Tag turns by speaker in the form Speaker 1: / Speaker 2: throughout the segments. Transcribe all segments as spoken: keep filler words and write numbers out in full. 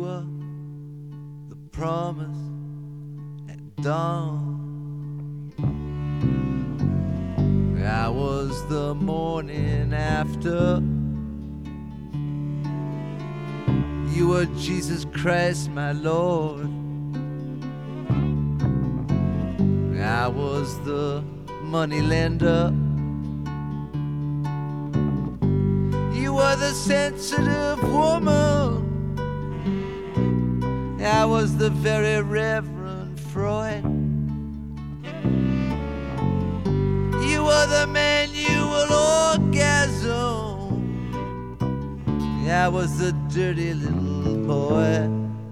Speaker 1: were the promise at dawn. I was the morning after. You were Jesus Christ, my Lord. I was the money lender. You were the sensitive woman. I was the very Reverend Freud. You were the manual orgasm. I was the dirty little boy.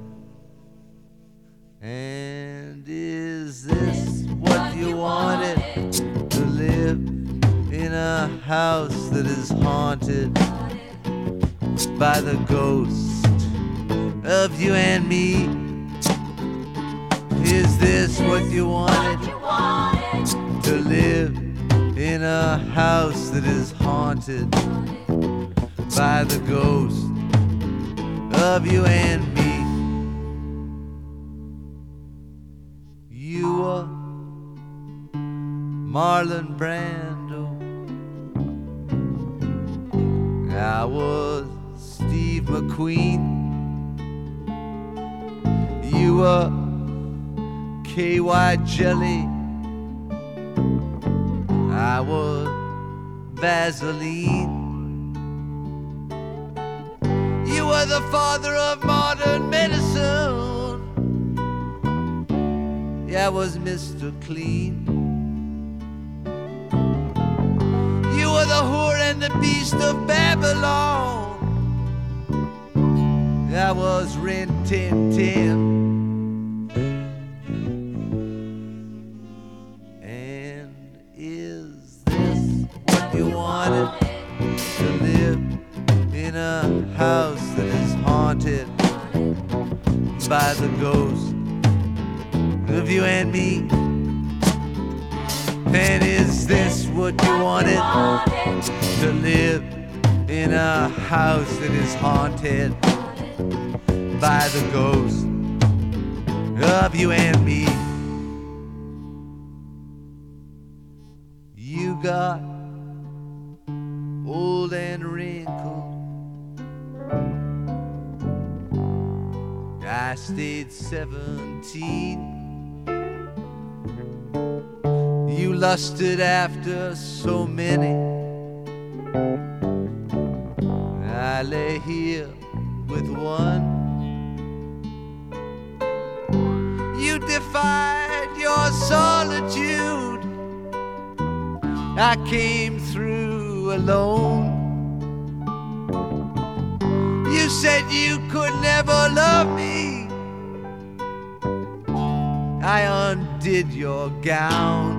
Speaker 1: And is this what you wanted? To live in a house that is haunted by the ghost of you and me? Is this what you wanted? To live in a house that is haunted by the ghost of you and me? You were Marlon Brando. I was Steve McQueen. You were K Y Jelly. I was Vaseline. You were the father of modern medicine. I was Mister Clean. You were the whore and the beast of Babylon. I was Rin Tin Tin. And is this what you wanted? To live in a house that is haunted by the ghost of you and me? And is this what you wanted? To live in a house that is haunted by the ghost of you and me? You got old and wrinkled. I stayed seventeen. You lusted after so many. I lay here with one. You defied your solitude. I came through alone. You said you could never love me. I undid your gown.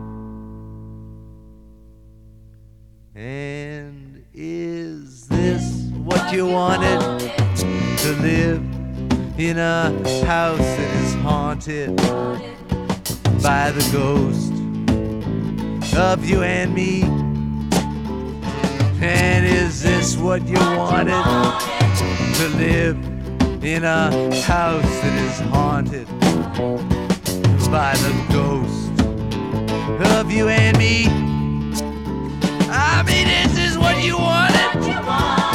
Speaker 1: And is this what you wanted? To live in a house that is haunted by the ghost of you and me? And is this what you wanted? To live in a house that is haunted by the ghost of you and me? I mean, is this what you wanted?